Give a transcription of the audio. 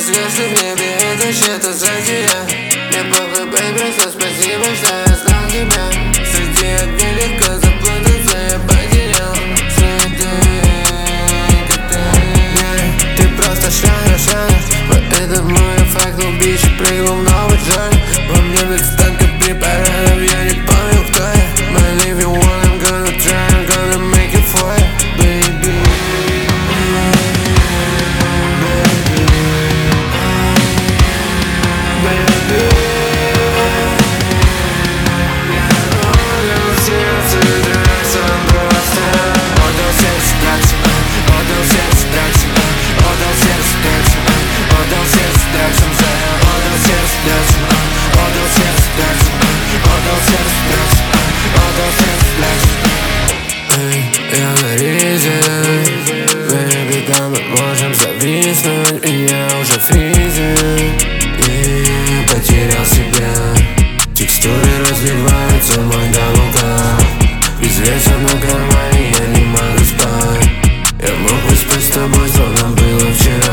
звезды в небе, это что-то за тебя. Мне похуй, бэйби, что спасибо, что я знал тебя. Среди огней легко запутаться, я потерял следы. Ты просто шаришь, поэтому я факнул бич и прыгнул в новый джой. Во мне ведь столько препаратов, я не помню, кто я. But if you want, I'm gonna try, I'm gonna make it for you, baby. Я на ризе, baby, да, мы можем зависнуть, и я уже в фризе, и потерял себя. Текстуры разливаются в мой даблкап. Без веса на кармане я не могу спать. Я мог бы спать с тобой, словно было вчера.